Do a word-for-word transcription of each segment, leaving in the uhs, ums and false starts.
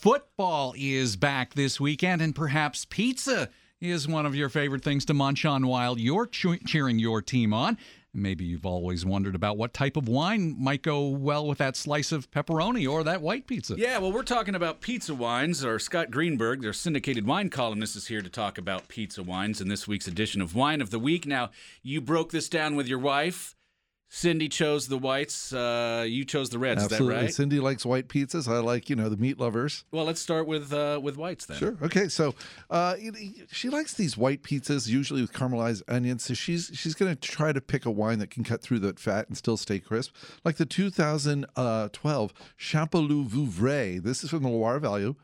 Football is back this weekend, and perhaps pizza is one of your favorite things to munch on while you're che- cheering your team on. Maybe you've always wondered about what type of wine might go well with that slice of pepperoni or that white pizza. Yeah, well, we're talking about pizza wines. Our Scott Greenberg, their syndicated wine columnist, is here to talk about pizza wines in this week's edition of Wine of the Week. Now, you broke this down with your wife. Cindy chose the whites. Uh, you chose the reds. Absolutely. Is that right? Cindy likes white pizzas. I like, you know, the meat lovers. Well, let's start with uh, with whites then. Sure. Okay. So uh, she likes these white pizzas, usually with caramelized onions. So she's she's going to try to pick a wine that can cut through that fat and still stay crisp, like the two thousand twelve Champollion Vouvray. This is from the Loire Valley.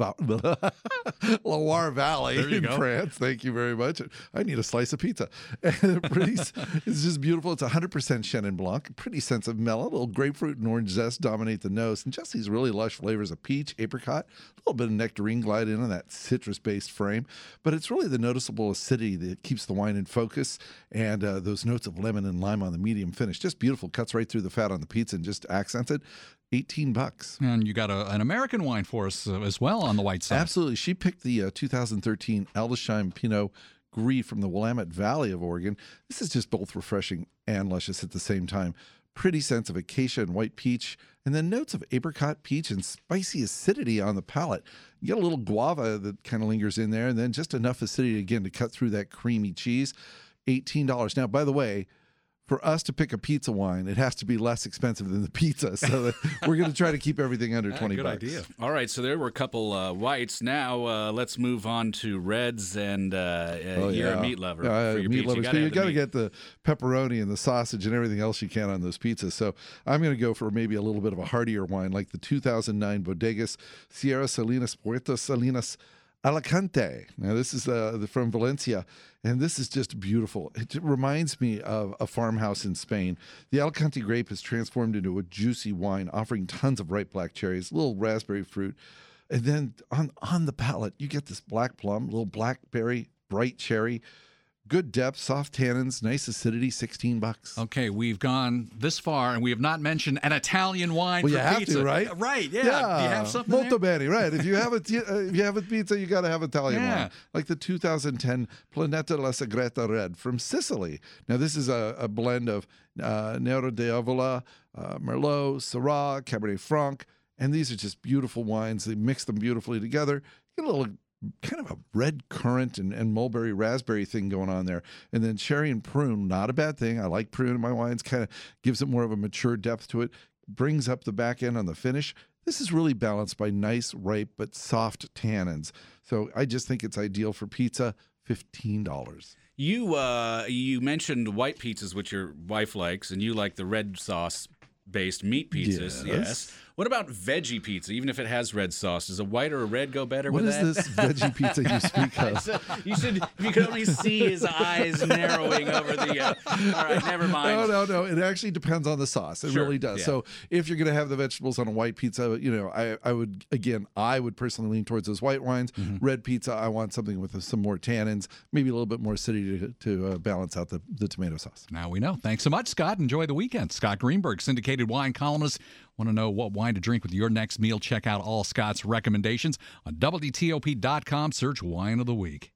Loire Valley in go. France. Thank you very much. I need a slice of pizza. And pretty, it's just beautiful. It's one hundred percent Chenin Blanc. Pretty sense of mellow. A little grapefruit and orange zest dominate the nose. And just these really lush flavors of peach, apricot, a little bit of nectarine glide in on that citrus-based frame. But it's really the noticeable acidity that keeps the wine in focus, and uh, those notes of lemon and lime on the medium finish. Just beautiful. Cuts right through the fat on the pizza and just accents it. eighteen bucks. And you got a, an American wine for us uh, as well on the white side. Absolutely. She picked the uh, two thousand thirteen Aldersheim Pinot Gris from the Willamette Valley of Oregon. This is just both refreshing and luscious at the same time. Pretty sense of acacia and white peach, and then notes of apricot, peach, and spicy acidity on the palate. You get a little guava that kind of lingers in there, and then just enough acidity, again, to cut through that creamy cheese. eighteen dollars. Now, by the way, for us to pick a pizza wine, it has to be less expensive than the pizza. So that we're going to try to keep everything under twenty good bucks. idea. All right, so there were a couple uh, whites. Now uh, let's move on to reds, and uh, uh, Oh, you're yeah. a meat lover. Yeah, for your meat pizza. lovers. You gotta You have the got to meat. get the pepperoni and the sausage and everything else you can on those pizzas. So I'm going to go for maybe a little bit of a heartier wine, like the two thousand nine Bodegas Sierra Salinas Puerto Salinas Alicante. Now, this is uh, from Valencia, and this is just beautiful. It reminds me of a farmhouse in Spain. The Alicante grape is transformed into a juicy wine, offering tons of ripe black cherries, little raspberry fruit. And then on, on the palate, you get this black plum, little blackberry, bright cherry, good depth, soft tannins, nice acidity, sixteen bucks. Okay, we've gone this far, and we have not mentioned an Italian wine Well, for you have pizza. to, right? Right, yeah. Do you have something Molto there? bene, right. If you have a, uh, if you have a pizza, you got to have Italian Yeah. wine. Like the two thousand ten Planeta La Segreta Red from Sicily. Now, this is a, a blend of uh, Nero d'Avola, uh, Merlot, Syrah, Cabernet Franc, and these are just beautiful wines. They mix them beautifully together. You get a little kind of a red currant and, and mulberry raspberry thing going on there. And then cherry and prune, not a bad thing. I like prune in my wines, kind of gives it more of a mature depth to it, brings up the back end on the finish. This is really balanced by nice, ripe, but soft tannins. So I just think it's ideal for pizza, fifteen dollars. You uh, you mentioned white pizzas, which your wife likes, and you like the red sauce based meat pizzas. Yes. What about veggie pizza? Even if it has red sauce, does a white or a red go better What with is that? this veggie pizza you speak of? So you should. You could only see his eyes narrowing over the. Uh, all right, never mind. No, no, no. It actually depends on the sauce. It Sure, really does. yeah. So if you're going to have the vegetables on a white pizza, you know, I, I would, again, I would personally lean towards those white wines. Mm-hmm. Red pizza, I want something with some more tannins, maybe a little bit more acidity to, to uh, balance out the, the tomato sauce. Now we know. Thanks so much, Scott. Enjoy the weekend. Scott Greenberg, syndicated wine columnist. Want to know what wine to drink with your next meal? Check out all Scott's recommendations on W T O P dot com. Search Wine of the Week.